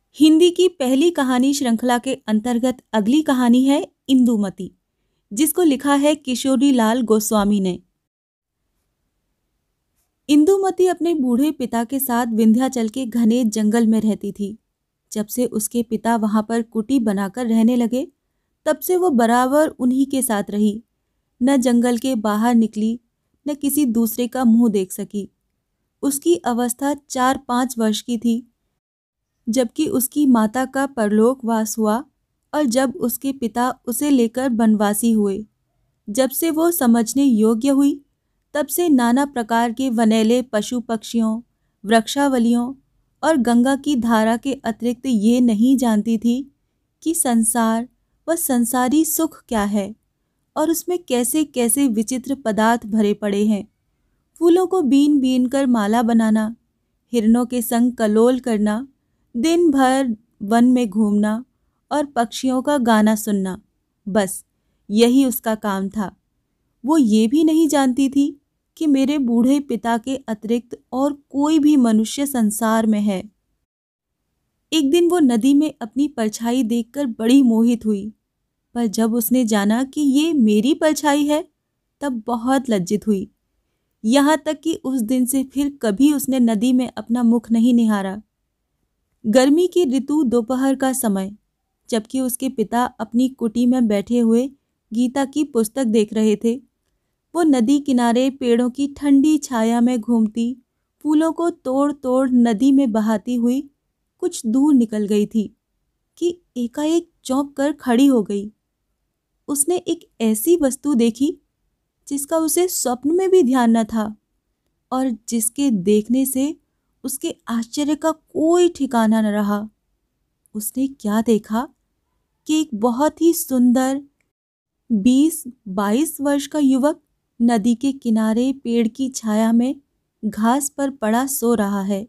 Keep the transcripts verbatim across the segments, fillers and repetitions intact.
हिंदी की पहली कहानी श्रृंखला के अंतर्गत अगली कहानी है इंदुमती, जिसको लिखा है किशोरी लाल गोस्वामी ने। इंदुमती अपने बूढ़े पिता के साथ विंध्याचल के घने जंगल में रहती थी। जब से उसके पिता वहां पर कुटी बनाकर रहने लगे, तब से वो बराबर उन्हीं के साथ रही। न जंगल के बाहर निकली, न किसी दूसरे का मुंह देख सकी। उसकी अवस्था चार पांच वर्ष की थी जबकि उसकी माता का परलोकवास हुआ और जब उसके पिता उसे लेकर बनवासी हुए। जब से वो समझने योग्य हुई, तब से नाना प्रकार के वनैले पशु पक्षियों, वृक्षावलियों और गंगा की धारा के अतिरिक्त ये नहीं जानती थी कि संसार व संसारी सुख क्या है और उसमें कैसे कैसे विचित्र पदार्थ भरे पड़े हैं। फूलों को बीन बीन कर माला बनाना, हिरणों के संग कलोल करना, दिन भर वन में घूमना और पक्षियों का गाना सुनना, बस यही उसका काम था। वो ये भी नहीं जानती थी कि मेरे बूढ़े पिता के अतिरिक्त और कोई भी मनुष्य संसार में है। एक दिन वो नदी में अपनी परछाई देखकर बड़ी मोहित हुई, पर जब उसने जाना कि ये मेरी परछाई है, तब बहुत लज्जित हुई। यहाँ तक कि उस दिन से फिर कभी उसने नदी में अपना मुख नहीं निहारा। गर्मी की ऋतु, दोपहर का समय, जबकि उसके पिता अपनी कुटी में बैठे हुए गीता की पुस्तक देख रहे थे, वो नदी किनारे पेड़ों की ठंडी छाया में घूमती, फूलों को तोड़ तोड़ नदी में बहाती हुई कुछ दूर निकल गई थी कि एकाएक चौंक कर खड़ी हो गई। उसने एक ऐसी वस्तु देखी जिसका उसे स्वप्न में भी ध्यान न था और जिसके देखने से उसके आश्चर्य का कोई ठिकाना न रहा। उसने क्या देखा कि एक बहुत ही सुंदर बीस बाईस वर्ष का युवक नदी के किनारे पेड़ की छाया में घास पर पड़ा सो रहा है।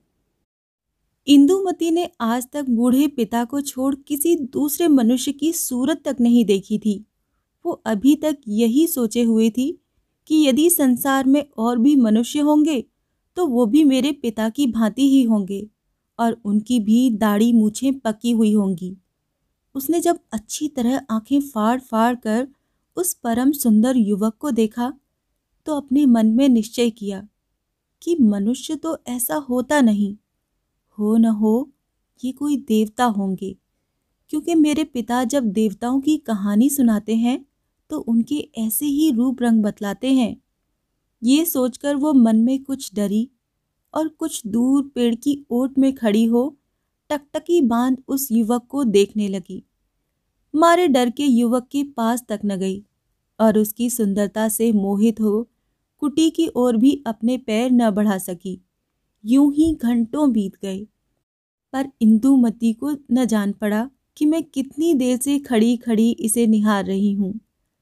इंदुमती ने आज तक बूढ़े पिता को छोड़ किसी दूसरे मनुष्य की सूरत तक नहीं देखी थी। वो अभी तक यही सोचे हुए थी कि यदि संसार में और भी मनुष्य होंगे तो वो भी मेरे पिता की भांति ही होंगे और उनकी भी दाढ़ी मूछें पकी हुई होंगी। उसने जब अच्छी तरह आंखें फाड़ फाड़ कर उस परम सुंदर युवक को देखा तो अपने मन में निश्चय किया कि मनुष्य तो ऐसा होता नहीं, हो न हो ये कोई देवता होंगे, क्योंकि मेरे पिता जब देवताओं की कहानी सुनाते हैं तो उनके ऐसे ही रूप रंग बतलाते हैं। ये सोचकर वो मन में कुछ डरी और कुछ दूर पेड़ की ओट में खड़ी हो टकटकी बांध उस युवक को देखने लगी। मारे डर के युवक के पास तक न गई और उसकी सुंदरता से मोहित हो कुटी की ओर भी अपने पैर न बढ़ा सकी। यूं ही घंटों बीत गए, पर इंदुमती को न जान पड़ा कि मैं कितनी देर से खड़ी खड़ी इसे निहार रही हूँ।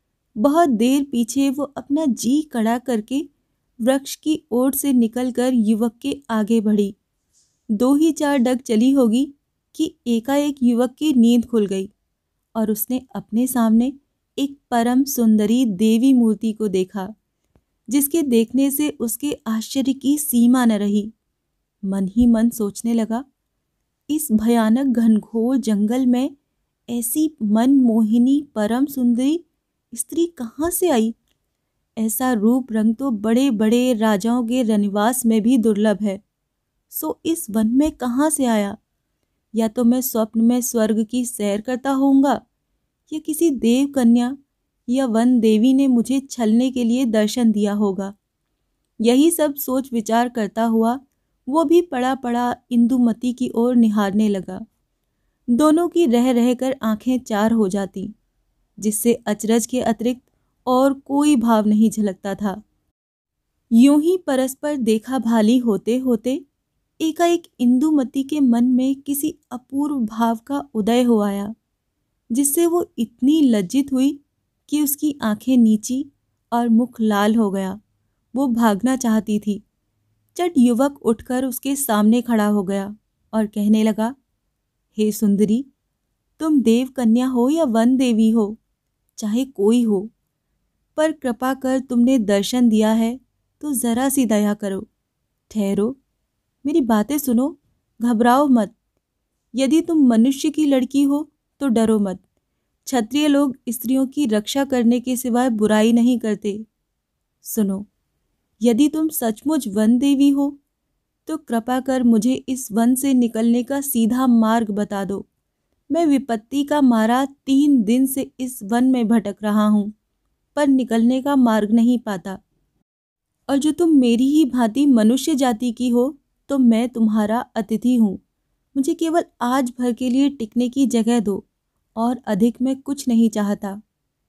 बहुत देर पीछे वो अपना जी कड़ा करके वृक्ष की ओर से निकलकर युवक के आगे बढ़ी। दो ही चार डग चली होगी कि एकाएक युवक की नींद खुल गई और उसने अपने सामने एक परम सुंदरी देवी मूर्ति को देखा, जिसके देखने से उसके आश्चर्य की सीमा न रही। मन ही मन सोचने लगा, इस भयानक घनघोर जंगल में ऐसी मनमोहिनी परम सुंदरी स्त्री कहाँ से आई? ऐसा रूप रंग तो बड़े बड़े राजाओं के रनिवास में भी दुर्लभ है, सो इस वन में कहाँ से आया? या तो मैं स्वप्न में स्वर्ग की सैर करता होऊंगा या किसी देव कन्या या वन देवी ने मुझे छलने के लिए दर्शन दिया होगा। यही सब सोच विचार करता हुआ वो भी पड़ा पड़ा इंदुमती की ओर निहारने लगा। दोनों की रह रहकर आंखें चार हो जाती, जिससे अचरज के अतिरिक्त और कोई भाव नहीं झलकता था। यूं ही परस्पर देखा भाली होते होते एकाएक इंदुमती के मन में किसी अपूर्व भाव का उदय हो आया, जिससे वो इतनी लज्जित हुई कि उसकी आंखें नीची और मुख लाल हो गया। वो भागना चाहती थी। चट युवक उठकर उसके सामने खड़ा हो गया और कहने लगा, हे सुंदरी, तुम देव कन्या हो या वन देवी हो, चाहे कोई हो, पर कृपा कर तुमने दर्शन दिया है तो जरा सी दया करो। ठहरो, मेरी बातें सुनो, घबराओ मत। यदि तुम मनुष्य की लड़की हो तो डरो मत। क्षत्रिय लोग स्त्रियों की रक्षा करने के सिवाय बुराई नहीं करते। सुनो, यदि तुम सचमुच वन देवी हो तो कृपा कर मुझे इस वन से निकलने का सीधा मार्ग बता दो। मैं विपत्ति का मारा तीन दिन से इस वन में भटक रहा हूँ, पर निकलने का मार्ग नहीं पाता। और जो तुम मेरी ही भांति मनुष्य जाति की हो तो मैं तुम्हारा अतिथि हूँ। मुझे केवल आज भर के लिए टिकने की जगह दो, और अधिक मैं कुछ नहीं चाहता।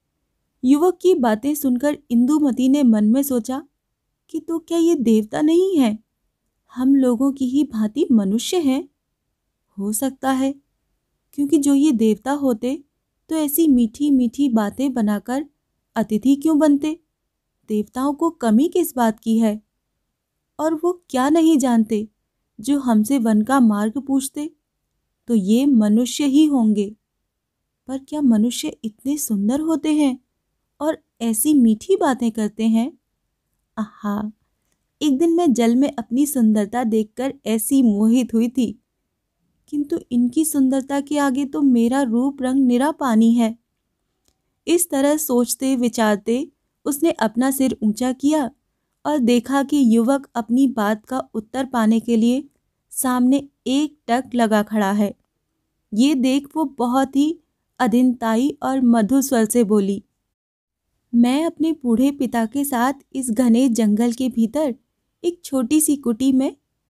युवक की बातें सुनकर इंदुमती ने मन में सोचा कि तो क्या ये देवता नहीं है, हम लोगों की ही भांति मनुष्य हैं? हो सकता है, क्योंकि जो ये देवता होते तो ऐसी मीठी मीठी बातें बनाकर अतिथि क्यों बनते? देवताओं को कमी किस बात की है? और वो क्या नहीं जानते जो हमसे वन का मार्ग पूछते? तो ये मनुष्य ही होंगे। पर क्या मनुष्य इतने सुंदर होते हैं और ऐसी मीठी बातें करते हैं? आहा, एक दिन मैं जल में अपनी सुंदरता देखकर ऐसी मोहित हुई थी, किंतु इनकी सुंदरता के आगे तो मेरा रूप रंग निरा पानी है। इस तरह सोचते विचारते उसने अपना सिर ऊंचा किया और देखा कि युवक अपनी बात का उत्तर पाने के लिए सामने एक टक लगा खड़ा है। ये देख वो बहुत ही अधीनताई और मधुर स्वर से बोली, मैं अपने बूढ़े पिता के साथ इस घने जंगल के भीतर एक छोटी सी कुटी में,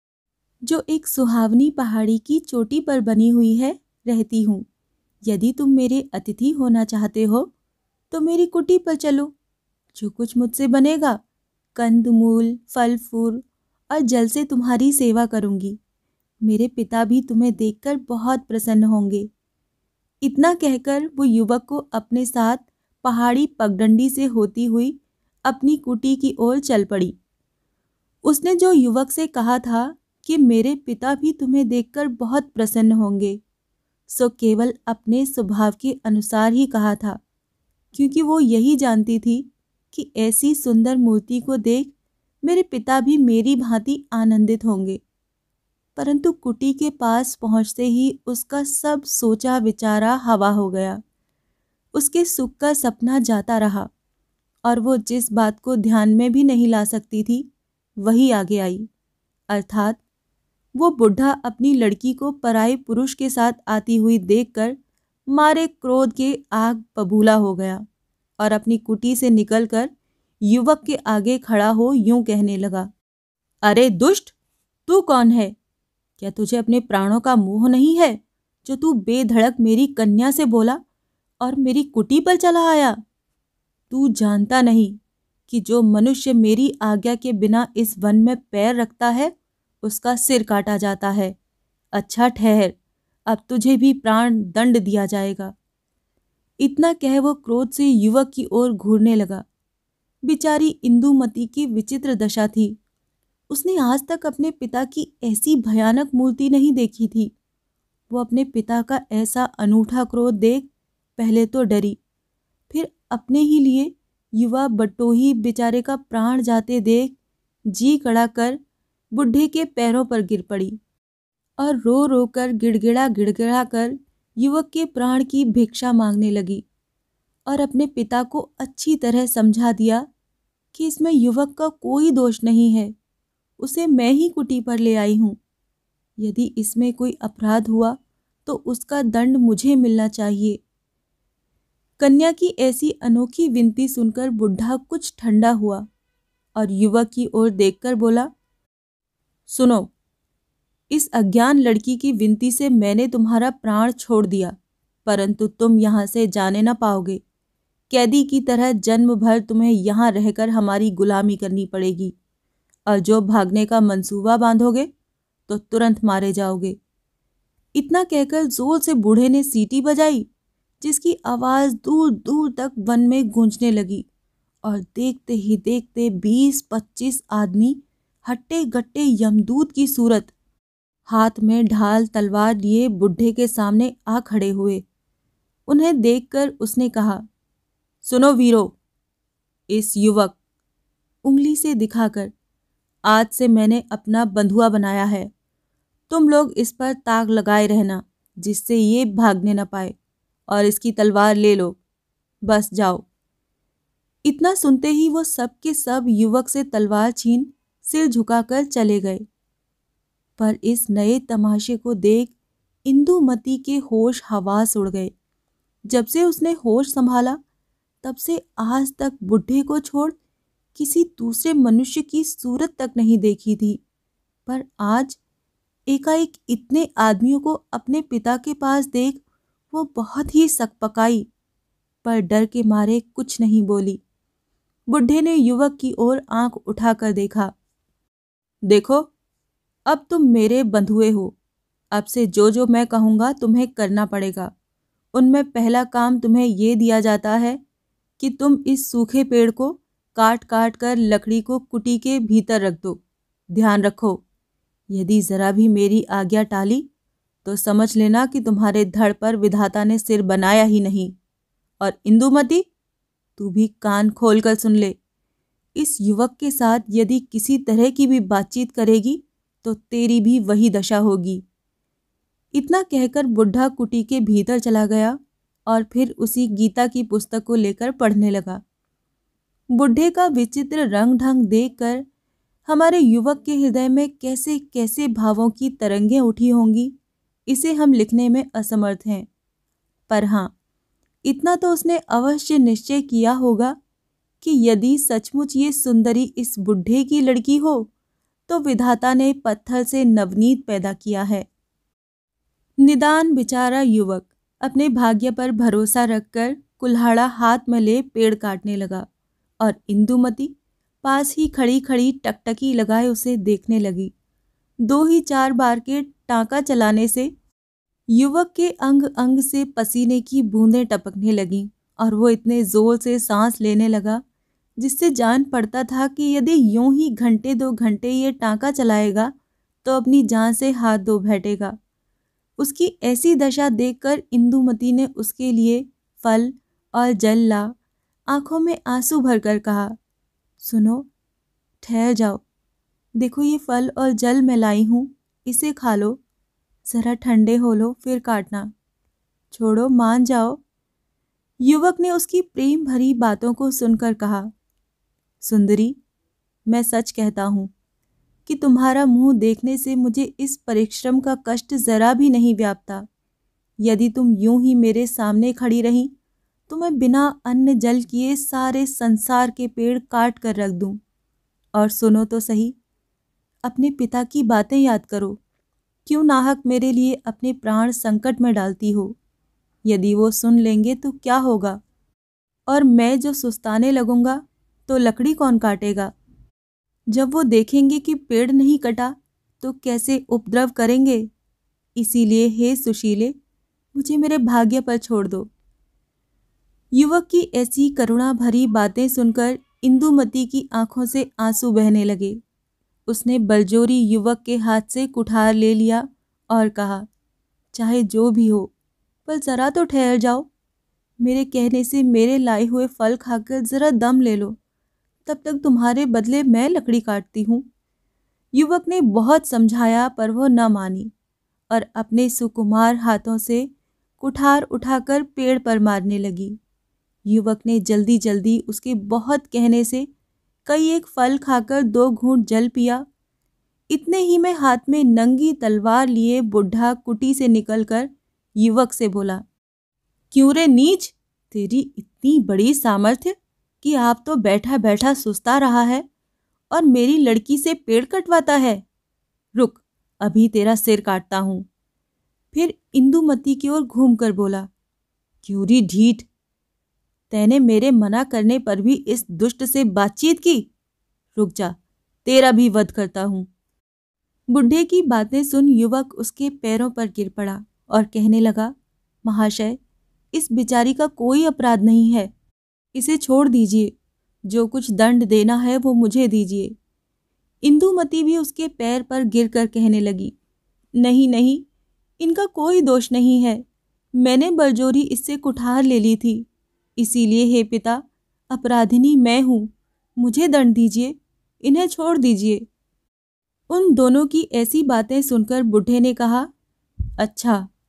जो एक सुहावनी पहाड़ी की चोटी पर बनी हुई है, रहती हूँ। यदि तुम मेरे अतिथि होना चाहते हो तो मेरी कुटी पर चलो। जो कुछ मुझसे बनेगा, कंदमूल, फल फूल और जल से तुम्हारी सेवा करूंगी। मेरे पिता भी तुम्हें देखकर बहुत प्रसन्न होंगे। इतना कहकर वो युवक को अपने साथ पहाड़ी पगडंडी से होती हुई अपनी कुटी की ओर चल पड़ी। उसने जो युवक से कहा था कि मेरे पिता भी तुम्हें देखकर बहुत प्रसन्न होंगे, सो केवल अपने स्वभाव के अनुसार ही कहा था, क्योंकि वो यही जानती थी कि ऐसी सुंदर मूर्ति को देख मेरे पिता भी मेरी भांति आनंदित होंगे। परंतु कुटी के पास पहुंचते ही उसका सब सोचा विचारा हवा हो गया। उसके सुख का सपना जाता रहा और वो जिस बात को ध्यान में भी नहीं ला सकती थी वही आगे आई, अर्थात वो बुढ़ा अपनी लड़की को पराये पुरुष के साथ आती हुई देखकर मारे क्रोध के आग बबूला हो गया और अपनी कुटी से निकलकर युवक के आगे खड़ा हो यूं कहने लगा, अरे दुष्ट, तू कौन है? क्या तुझे अपने प्राणों का मोह नहीं है जो तू बेधड़क मेरी कन्या से बोला और मेरी कुटी पर चला आया? तू जानता नहीं कि जो मनुष्य मेरी आज्ञा के बिना इस वन में पैर रखता है उसका सिर काटा जाता है। अच्छा ठहर, अब तुझे भी प्राण दंड दिया जाएगा। इतना कह वो क्रोध से युवक की ओर घूरने लगा। बेचारी इंदुमती की विचित्र दशा थी। उसने आज तक अपने पिता की ऐसी भयानक मूर्ति नहीं देखी थी। वो अपने पिता का ऐसा अनूठा क्रोध देख पहले तो डरी, फिर अपने ही लिए युवा बटोही बेचारे का प्राण जाते देख जी कड़ा कर बुढ़े के पैरों पर गिर पड़ी और रो रो कर गिड़गिड़ा गिड़गिड़ा कर युवक के प्राण की भिक्षा मांगने लगी और अपने पिता को अच्छी तरह समझा दिया कि इसमें युवक का कोई दोष नहीं है, उसे मैं ही कुटी पर ले आई हूँ। यदि इसमें कोई अपराध हुआ तो उसका दंड मुझे मिलना चाहिए। कन्या की ऐसी अनोखी विनती सुनकर बुढ़ा कुछ ठंडा हुआ और युवक की ओर देखकर बोला, सुनो, इस अज्ञान लड़की की विनती से मैंने तुम्हारा प्राण छोड़ दिया, परंतु तुम यहाँ से जाने न पाओगे। कैदी की तरह जन्म भर तुम्हें यहाँ रहकर हमारी गुलामी करनी पड़ेगी, और जो भागने का मंसूबा बांधोगे तो तुरंत मारे जाओगे। इतना कहकर जोर से बूढ़े ने सीटी बजाई, जिसकी आवाज दूर दूर तक वन में गूंजने लगी और देखते ही देखते बीस पच्चीस आदमी हट्टे गट्टे यमदूत की सूरत हाथ में ढाल तलवार लिए बुढ़े के सामने आ खड़े हुए। उन्हें देखकर उसने कहा, सुनो वीरो, इस युवक, उंगली से दिखाकर, आज से मैंने अपना बंधुआ बनाया है। तुम लोग इस पर ताक लगाए रहना जिससे ये भागने न पाए, और इसकी तलवार ले लो, बस जाओ। इतना सुनते ही वो सब के सब युवक से तलवार छीन सिर झुकाकर चले गए। पर इस नए तमाशे को देख इंदुमती के होश हवास उड़ गए। जब से उसने होश संभाला तब से आज तक बुढ़े को छोड़ किसी दूसरे मनुष्य की सूरत तक नहीं देखी थी। पर आज एकाएक इतने आदमियों को अपने पिता के पास देख वो बहुत ही सकपकाई, पर डर के मारे कुछ नहीं बोली। बुढ़े ने युवक की ओर आंख उठाकर देखा। देखो, अब तुम मेरे बंधुए हो। अब से जो जो मैं कहूँगा तुम्हें करना पड़ेगा। उनमें पहला काम तुम्हें ये दिया जाता है कि तुम इस सूखे पेड़ को काट काट कर लकड़ी को कुटी के भीतर रख दो। ध्यान रखो, यदि जरा भी मेरी आज्ञा टाली तो समझ लेना कि तुम्हारे धड़ पर विधाता ने सिर बनाया ही नहीं। और इंदुमती, तू भी कान खोलकर सुन ले। इस युवक के साथ यदि किसी तरह की भी बातचीत करेगी तो तेरी भी वही दशा होगी। इतना कहकर बुढ़ा कुटी के भीतर चला गया और फिर उसी गीता की पुस्तक को लेकर पढ़ने लगा। बुढ़े का विचित्र रंग ढंग देखकर हमारे युवक के हृदय में कैसे कैसे भावों की तरंगें उठी होंगी, इसे हम लिखने में असमर्थ हैं। पर हाँ, इतना तो उसने अवश्य निश्चय किया होगा कि यदि सचमुच ये सुंदरी इस बुढ़े की लड़की हो तो विधाता ने पत्थर से नवनीत पैदा किया है। निदान बेचारा युवक अपने भाग्य पर भरोसा रखकर कुल्हाड़ा हाथ में ले पेड़ काटने लगा और इंदुमती पास ही खड़ी खड़ी टकटकी लगाए उसे देखने लगी। दो ही चार बार के टांका चलाने से युवक के अंग अंग से पसीने की बूंदें टपकने लगीं और वो इतने जोर से सांस लेने लगा जिससे जान पड़ता था कि यदि यूं ही घंटे दो घंटे ये टांका चलाएगा तो अपनी जान से हाथ धो बैठेगा। उसकी ऐसी दशा देखकर इंदुमती ने उसके लिए फल और जल ला आंखों में आंसू भरकर कहा, सुनो, ठहर जाओ, देखो ये फल और जल मैं लाई हूँ, इसे खा लो, जरा ठंडे हो लो फिर काटना। छोड़ो, मान जाओ। युवक ने उसकी प्रेम भरी बातों को सुनकर कहा, सुंदरी, मैं सच कहता हूँ कि तुम्हारा मुंह देखने से मुझे इस परिश्रम का कष्ट जरा भी नहीं व्यापता। यदि तुम यूं ही मेरे सामने खड़ी रही तो मैं बिना अन्न जल किए सारे संसार के पेड़ काट कर रख दूं। और सुनो तो सही, अपने पिता की बातें याद करो। क्यों नाहक मेरे लिए अपने प्राण संकट में डालती हो? यदि वो सुन लेंगे तो क्या होगा? और मैं जो सुस्ताने लगूंगा तो लकड़ी कौन काटेगा? जब वो देखेंगे कि पेड़ नहीं कटा तो कैसे उपद्रव करेंगे? इसीलिए हे सुशीले, मुझे मेरे भाग्य पर छोड़ दो। युवक की ऐसी करुणा भरी बातें सुनकर इंदुमती की आंखों से आंसू बहने लगे। उसने बलजोरी युवक के हाथ से कुठार ले लिया और कहा, चाहे जो भी हो, पर जरा तो ठहर जाओ। मेरे कहने से मेरे लाए हुए फल खाकर जरा दम ले लो, तब तक तुम्हारे बदले मैं लकड़ी काटती हूँ। युवक ने बहुत समझाया पर वह न मानी और अपने सुकुमार हाथों से कुठार उठाकर पेड़ पर मारने लगी। युवक ने जल्दी जल्दी उसके बहुत कहने से कई एक फल खाकर दो घूंट जल पिया। इतने ही में हाथ में नंगी तलवार लिए बुढ़ा कुटी से निकलकर युवक से बोला, क्यों रे नीच, तेरी इतनी बड़ी सामर्थ्य कि आप तो बैठा बैठा सुस्ता रहा है और मेरी लड़की से पेड़ कटवाता है। रुक, अभी तेरा सिर काटता हूँ। फिर इंदुमती की ओर घूमकर बोला, क्यों री ढीठ, तैने मेरे मना करने पर भी इस दुष्ट से बातचीत की? रुक जा, तेरा भी वध करता हूँ। बुढ़े की बातें सुन युवक उसके पैरों पर गिर पड़ा और कहने लगा, महाशय, इस बिचारी का कोई अपराध नहीं है, इसे छोड़ दीजिए। जो कुछ दंड देना है वो मुझे दीजिए। इंदुमती भी उसके पैर पर गिरकर कहने लगी, नहीं नहीं, इनका कोई दोष नहीं है। मैंने बलजोरी इससे कुठार ले ली थी, इसीलिए हे पिता, अपराधिनी मैं हूँ, मुझे दंड दीजिए, इन्हें छोड़ दीजिए। उन दोनों की ऐसी बातें सुनकर बुढ़े ने कहा, अच्छा,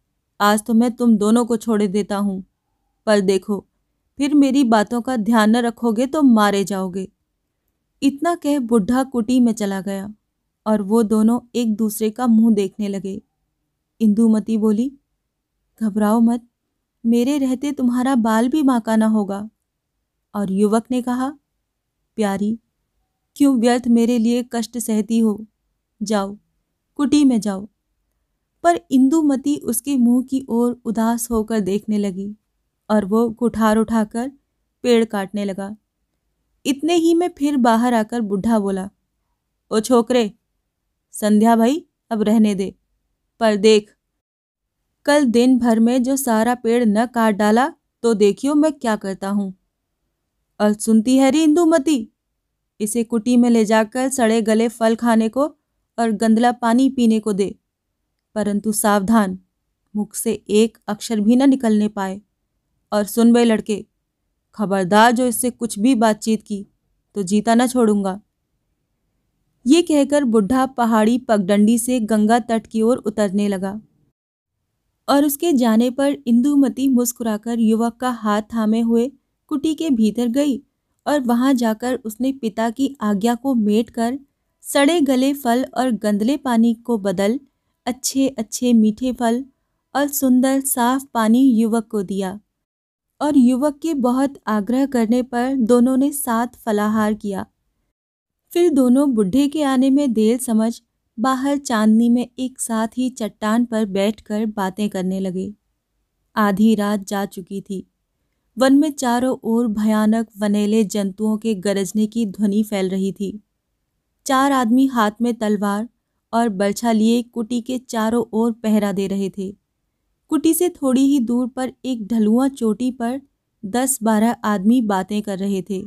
आज तो मैं तुम दोनों को छोड़ देता हूँ, पर देखो फिर मेरी बातों का ध्यान न रखोगे तो मारे जाओगे। इतना कह बुढ़ा कुटी में चला गया और वो दोनों एक दूसरे का मुंह देखने लगे। इंदुमती बोली, घबराओ मत, मेरे रहते तुम्हारा बाल भी बांका न होगा। और युवक ने कहा, प्यारी, क्यों व्यर्थ मेरे लिए कष्ट सहती हो, जाओ कुटी में जाओ। पर इंदुमती उसके मुंह की ओर उदास होकर देखने लगी और वो कुठार उठाकर पेड़ काटने लगा। इतने ही में फिर बाहर आकर बुढ़ा बोला, ओ छोकरे, संध्या भाई अब रहने दे, पर देख कल दिन भर में जो सारा पेड़ न काट डाला तो देखियो मैं क्या करता हूँ। और सुनती है री इंदुमती, इसे कुटी में ले जाकर सड़े गले फल खाने को और गंदला पानी पीने को दे, परंतु सावधान, मुख से एक अक्षर भी न निकलने पाए। और सुन बे लड़के, खबरदार जो इससे कुछ भी बातचीत की तो जीता न छोड़ूंगा। ये कहकर बुढ़ा पहाड़ी पगडंडी से गंगा तट की ओर उतरने लगा और उसके जाने पर इंदुमती मुस्कुराकर युवक का हाथ थामे हुए कुटी के भीतर गई और वहां जाकर उसने पिता की आज्ञा को मेट कर सड़े गले फल और गंदले पानी को बदल अच्छे अच्छे मीठे फल और सुंदर साफ पानी युवक को दिया। और युवक के बहुत आग्रह करने पर दोनों ने साथ फलाहार किया। फिर दोनों बुढ़े के आने में देर समझ बाहर चांदनी में एक साथ ही चट्टान पर बैठकर बातें करने लगे। आधी रात जा चुकी थी। वन में चारों ओर भयानक वनेले जंतुओं के गरजने की ध्वनि फैल रही थी। चार आदमी हाथ में तलवार और बर्छा लिए कुटी के चारों ओर पहरा दे रहे थे। कुटी से थोड़ी ही दूर पर एक ढलुआ चोटी पर दस बारह आदमी बातें कर रहे थे।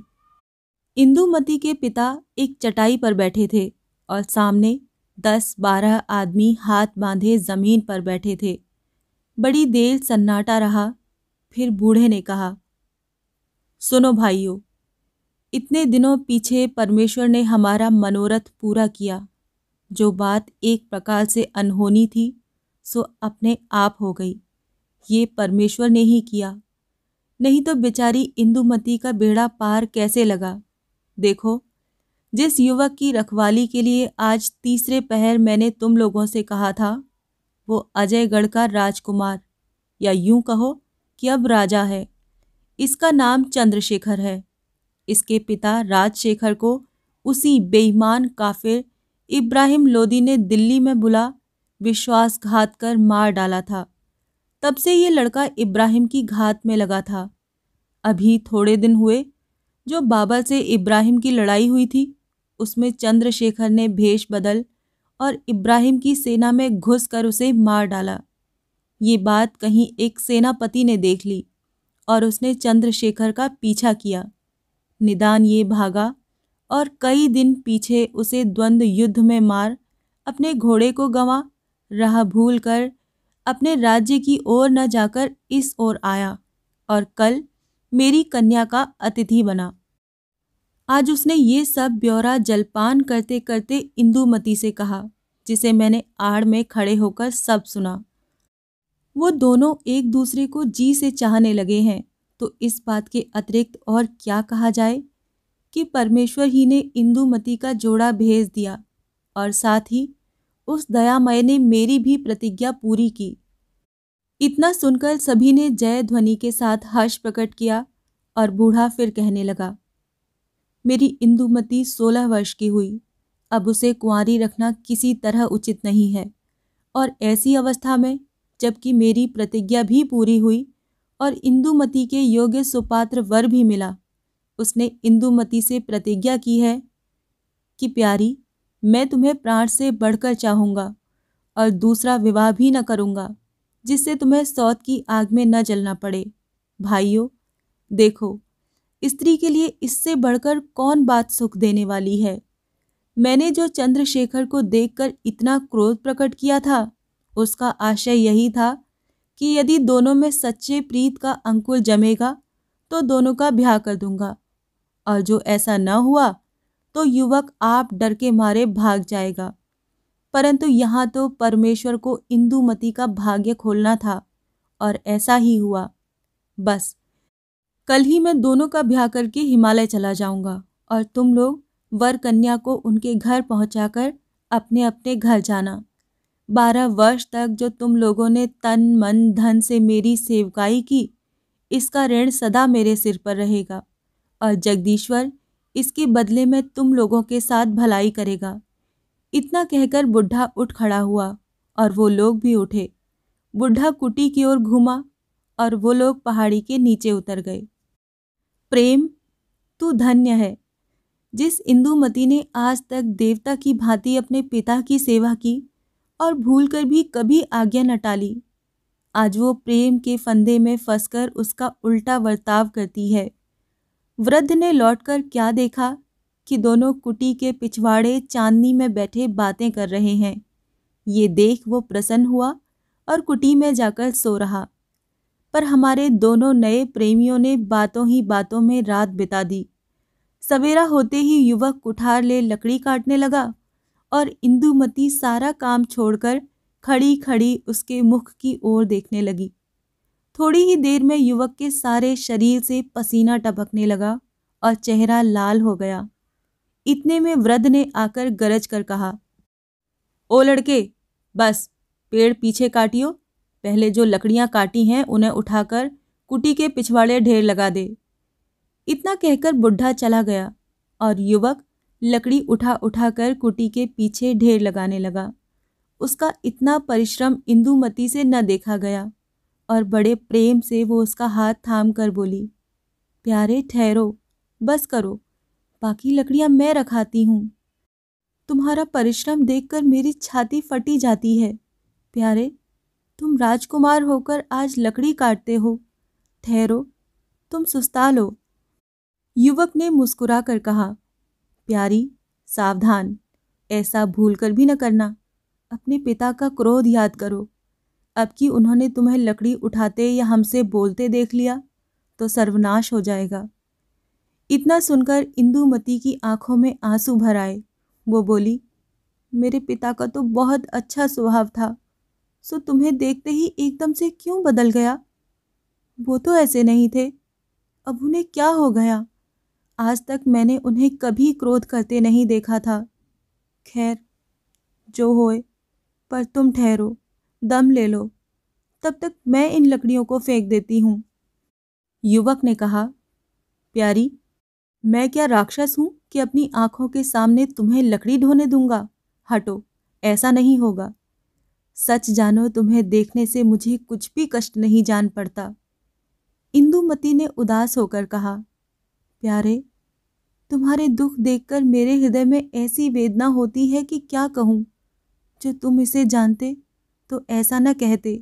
इंदुमती के पिता एक चटाई पर बैठे थे और सामने दस बारह आदमी हाथ बांधे जमीन पर बैठे थे। बड़ी देर सन्नाटा रहा। फिर बूढ़े ने कहा, सुनो भाइयों, इतने दिनों पीछे परमेश्वर ने हमारा मनोरथ पूरा किया। जो बात एक प्रकार से अनहोनी थी सो अपने आप हो गई। ये परमेश्वर ने ही किया, नहीं तो बेचारी इंदुमती का बेड़ा पार कैसे लगा। देखो, जिस युवक की रखवाली के लिए आज तीसरे पहर मैंने तुम लोगों से कहा था, वो अजयगढ़ का राजकुमार, या यूं कहो कि अब राजा है। इसका नाम चंद्रशेखर है। इसके पिता राजशेखर को उसी बेईमान काफिर इब्राहिम लोदी ने दिल्ली में बुला विश्वासघात कर मार डाला था। तब से ये लड़का इब्राहिम की घात में लगा था। अभी थोड़े दिन हुए जो बाबर से इब्राहिम की लड़ाई हुई थी, उसमें चंद्रशेखर ने भेष बदल और इब्राहिम की सेना में घुस कर उसे मार डाला। ये बात कहीं एक सेनापति ने देख ली और उसने चंद्रशेखर का पीछा किया। निदान ये भागा और कई दिन पीछे उसे द्वंद्व युद्ध में मार अपने घोड़े को गंवा राह भूल कर अपने राज्य की ओर न जाकर इस ओर आया और कल मेरी कन्या का अतिथि बना। आज उसने ये सब ब्यौरा जलपान करते करते इंदुमती से कहा, जिसे मैंने आड़ में खड़े होकर सब सुना। वो दोनों एक दूसरे को जी से चाहने लगे हैं, तो इस बात के अतिरिक्त और क्या कहा जाए कि परमेश्वर ही ने इंदुमती का जोड़ा भेज दिया और साथ ही उस दयामय ने मेरी भी प्रतिज्ञा पूरी की। इतना सुनकर सभी ने जय ध्वनि के साथ हर्ष प्रकट किया और बूढ़ा फिर कहने लगा, मेरी इंदुमती सोलह वर्ष की हुई। अब उसे कुंवारी रखना किसी तरह उचित नहीं है, और ऐसी अवस्था में जबकि मेरी प्रतिज्ञा भी पूरी हुई और इंदुमती के योग्य सुपात्र वर भी मिला, उसने इंदुमती से प्रतिज्ञा की है कि प्यारी, मैं तुम्हें प्राण से बढ़कर चाहूँगा और दूसरा विवाह भी न करूँगा जिससे तुम्हें सौत की आग में न जलना पड़े। भाइयों, देखो, स्त्री के लिए इससे बढ़कर कौन बात सुख देने वाली है। मैंने जो चंद्रशेखर को देखकर इतना क्रोध प्रकट किया था, उसका आशय यही था कि यदि दोनों में सच्चे प्रीत का अंकुर जमेगा तो दोनों का ब्याह कर दूंगा, और जो ऐसा न हुआ तो युवक आप डर के मारे भाग जाएगा। परंतु यहाँ तो परमेश्वर को इंदुमती का भाग्य खोलना था और ऐसा ही हुआ। बस कल ही मैं दोनों का ब्याह करके हिमालय चला जाऊंगा और तुम लोग वर कन्या को उनके घर पहुंचाकर अपने अपने घर जाना। बारह वर्ष तक जो तुम लोगों ने तन मन धन से मेरी सेवकाई की, इसका ऋण सदा मेरे सिर पर रहेगा और जगदीश्वर इसके बदले में तुम लोगों के साथ भलाई करेगा। इतना कहकर बुढ़ा उठ खड़ा हुआ और वो लोग भी उठे। बुढ़ा कुटी की ओर घूमा और वो लोग पहाड़ी के नीचे उतर गए। प्रेम, तू धन्य है जिस इंदुमती ने आज तक देवता की भांति अपने पिता की सेवा की और भूलकर भी कभी आज्ञा न टाली। आज वो प्रेम के फंदे में फंसकर उसका उल्टा बर्ताव करती है। वृद्ध ने लौटकर क्या देखा कि दोनों कुटी के पिछवाड़े चांदनी में बैठे बातें कर रहे हैं। ये देख वो प्रसन्न हुआ और कुटी में जाकर सो रहा। पर हमारे दोनों नए प्रेमियों ने बातों ही बातों में रात बिता दी। सवेरा होते ही युवक कुठार ले लकड़ी काटने लगा और इंदुमती सारा काम छोड़कर खड़ी खड़ी उसके मुख की ओर देखने लगी। थोड़ी ही देर में युवक के सारे शरीर से पसीना टपकने लगा और चेहरा लाल हो गया। इतने में वृद्ध ने आकर गरज कर कहा, ओ लड़के, बस पेड़ पीछे काटियो। पहले जो लकड़ियां काटी हैं उन्हें उठाकर कुटी के पिछवाड़े ढेर लगा दे। इतना कहकर बुढ़ा चला गया और युवक लकड़ी उठा उठाकर कुटी के पीछे ढेर लगाने लगा। उसका इतना परिश्रम इंदुमती से न देखा गया और बड़े प्रेम से वो उसका हाथ थाम कर बोली, प्यारे ठहरो, बस करो, बाकी लकड़ियां मैं रखाती हूँ। तुम्हारा परिश्रम देखकर मेरी छाती फटी जाती है। प्यारे, तुम राजकुमार होकर आज लकड़ी काटते हो, ठहरो, तुम सुस्ता लो। युवक ने मुस्कुरा कर कहा, प्यारी सावधान, ऐसा भूलकर भी न करना। अपने पिता का क्रोध याद करो। अब कि उन्होंने तुम्हें लकड़ी उठाते या हमसे बोलते देख लिया तो सर्वनाश हो जाएगा। इतना सुनकर इंदुमती की आंखों में आंसू भर आए। वो बोली, मेरे पिता का तो बहुत अच्छा स्वभाव था, सो तुम्हें देखते ही एकदम से क्यों बदल गया? वो तो ऐसे नहीं थे, अब उन्हें क्या हो गया? आज तक मैंने उन्हें कभी क्रोध करते नहीं देखा था। खैर, जो होए, पर तुम ठहरो, दम ले लो, तब तक मैं इन लकड़ियों को फेंक देती हूँ। युवक ने कहा, प्यारी, मैं क्या राक्षस हूँ कि अपनी आंखों के सामने तुम्हें लकड़ी ढोने दूंगा? हटो, ऐसा नहीं होगा। सच जानो, तुम्हें देखने से मुझे कुछ भी कष्ट नहीं जान पड़ता। इंदुमती ने उदास होकर कहा, प्यारे, तुम्हारे दुख देखकर मेरे हृदय में ऐसी वेदना होती है कि क्या कहूँ। जो तुम इसे जानते तो ऐसा न कहते।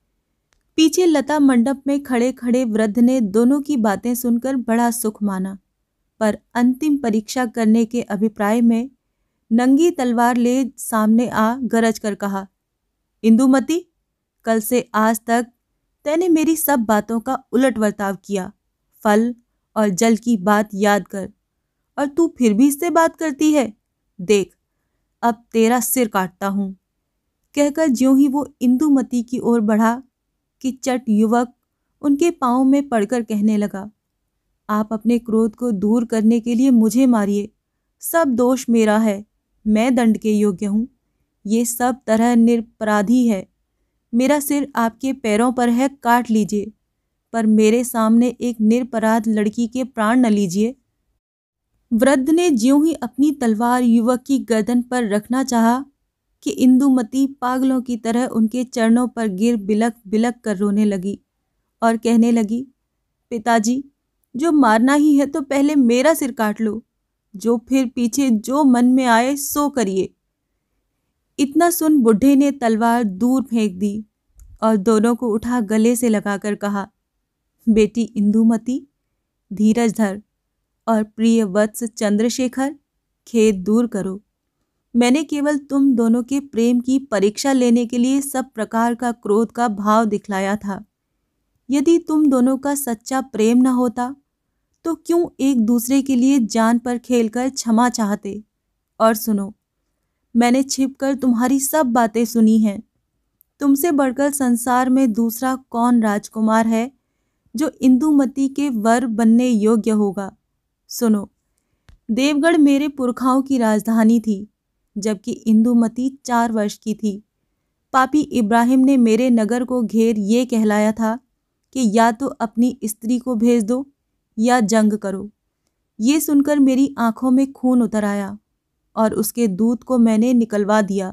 पीछे लता मंडप में खड़े खड़े वृद्ध ने दोनों की बातें सुनकर बड़ा सुख माना, पर अंतिम परीक्षा करने के अभिप्राय में नंगी तलवार ले सामने आ गरज कर कहा, इंदुमती, कल से आज तक तैने मेरी सब बातों का उलट बर्ताव किया। फल और जल की बात याद कर, और तू फिर भी इससे बात करती है। देख, अब तेरा सिर काटता हूँ। कहकर ज्यों ही वो इंदुमती की ओर बढ़ा कि चट युवक उनके पांव में पड़कर कहने लगा, आप अपने क्रोध को दूर करने के लिए मुझे मारिए, सब दोष मेरा है, मैं दंड के योग्य हूँ। ये सब तरह निरपराधी है। मेरा सिर आपके पैरों पर है, काट लीजिए, पर मेरे सामने एक निरपराध लड़की के प्राण न लीजिए। वृद्ध ने ज्यों ही अपनी तलवार युवक की गर्दन पर रखना चाहा कि इंदुमती पागलों की तरह उनके चरणों पर गिर बिलक बिलक कर रोने लगी और कहने लगी, पिताजी, जो मारना ही है तो पहले मेरा सिर काट लो, जो फिर पीछे जो मन में आए सो करिए। इतना सुन बुढ़े ने तलवार दूर फेंक दी और दोनों को उठा गले से लगाकर कहा, बेटी इंदुमती, धीरज धर और प्रिय वत्स चंद्रशेखर, खेद दूर करो। मैंने केवल तुम दोनों के प्रेम की परीक्षा लेने के लिए सब प्रकार का क्रोध का भाव दिखलाया था। यदि तुम दोनों का सच्चा प्रेम न होता तो क्यों एक दूसरे के लिए जान पर खेलकर क्षमा चाहते। और सुनो, मैंने छिपकर तुम्हारी सब बातें सुनी हैं। तुमसे बढ़कर संसार में दूसरा कौन राजकुमार है जो इंदुमती के वर बनने योग्य होगा। सुनो, देवगढ़ मेरे पुरखाओं की राजधानी थी, जबकि इंदुमती चार वर्ष की थी। पापी इब्राहिम ने मेरे नगर को घेर ये कहलाया था कि या तो अपनी स्त्री को भेज दो या जंग करो। ये सुनकर मेरी आंखों में खून उतर आया और उसके दूत को मैंने निकलवा दिया।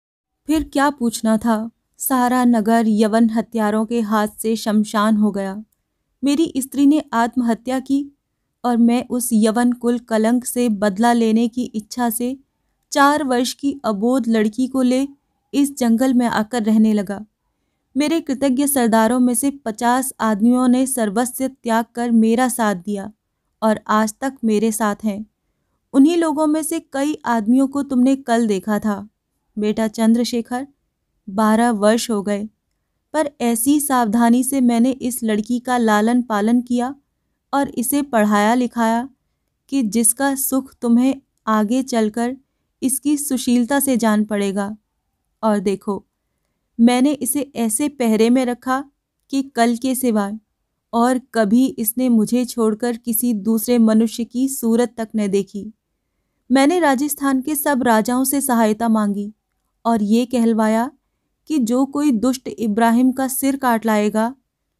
फिर क्या पूछना था, सारा नगर यवन हत्यारों के हाथ से शमशान हो गया। मेरी स्त्री ने आत्महत्या की और मैं उस यवन कुल कलंक से बदला लेने की इच्छा से चार वर्ष की अबोध लड़की को ले इस जंगल में आकर रहने लगा। मेरे कृतज्ञ सरदारों में से पचास आदमियों ने सर्वस्व त्याग कर मेरा साथ दिया और आज तक मेरे साथ हैं। उन्हीं लोगों में से कई आदमियों को तुमने कल देखा था। बेटा चंद्रशेखर, बारह वर्ष हो गए, पर ऐसी सावधानी से मैंने इस लड़की का लालन पालन किया और इसे पढ़ाया लिखाया कि जिसका सुख तुम्हें आगे चलकर इसकी सुशीलता से जान पड़ेगा। और देखो, मैंने इसे ऐसे पहरे में रखा कि कल के सिवाय और कभी इसने मुझे छोड़कर किसी दूसरे मनुष्य की सूरत तक न देखी। मैंने राजस्थान के सब राजाओं से सहायता मांगी और ये कहलवाया कि जो कोई दुष्ट इब्राहिम का सिर काट लाएगा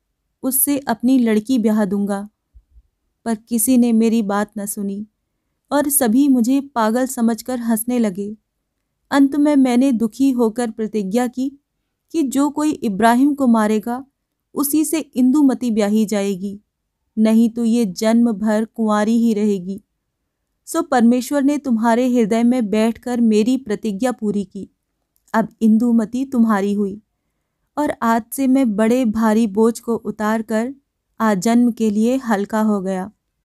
उससे अपनी लड़की ब्याह दूंगा, पर किसी ने मेरी बात न सुनी और सभी मुझे पागल समझकर हंसने लगे। अंत में मैंने दुखी होकर प्रतिज्ञा की कि जो कोई इब्राहिम को मारेगा उसी से इंदुमती ब्याही जाएगी, नहीं तो ये जन्म भर कुंवारी ही रहेगी। सो परमेश्वर ने तुम्हारे हृदय में बैठकर मेरी प्रतिज्ञा पूरी की। अब इंदुमती तुम्हारी हुई और आज से मैं बड़े भारी बोझ को उतार कर आजन्म के लिए हल्का हो गया।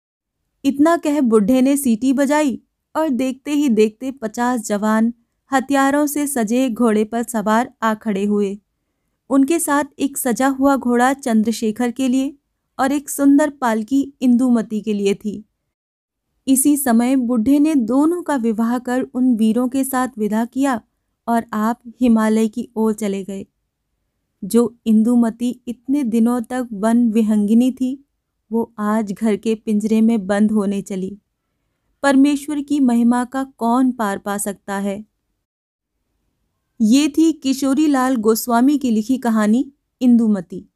इतना कह बुढ़े ने सीटी बजाई और देखते ही देखते पचास जवान हथियारों से सजे घोड़े पर सवार आ खड़े हुए। उनके साथ एक सजा हुआ घोड़ा चंद्रशेखर के लिए और एक सुंदर पालकी इंदुमती के लिए थी। इसी समय बुढ़े ने दोनों का विवाह कर उन वीरों के साथ विदा किया और आप हिमालय की ओर चले गए। जो इंदुमती इतने दिनों तक वन विहंगिनी थी, वो आज घर के पिंजरे में बंद होने चली। परमेश्वर की महिमा का कौन पार पा सकता है। ये थी किशोरी लाल गोस्वामी की लिखी कहानी इंदुमती।